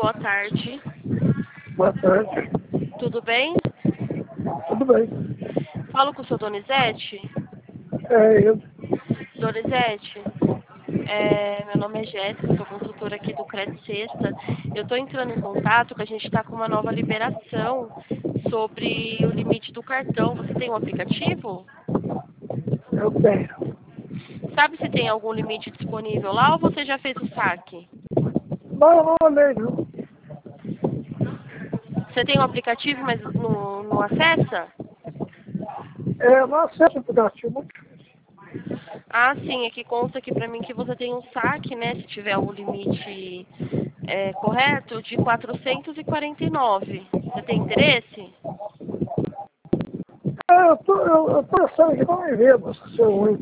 boa tarde. Boa tarde. Tudo bem? Tudo bem. Falo com o seu Donizete? É eu. Donizete, meu nome é Jéssica, sou consultora aqui do Credit Sexta. Eu estou entrando em contato que a gente está com uma nova liberação sobre o limite do cartão. Você tem um aplicativo? Eu tenho. Sabe se tem algum limite disponível lá ou você já fez o saque? Não olhei, não. Você tem um aplicativo, mas não acessa? Não acesso o aplicativo, muito difícil. Ah, sim, é que consta aqui pra mim que você tem um saque, né, se tiver o limite correto, de 449. Você tem interesse? Eu tô pensando aqui, não me vendo, seu ruim.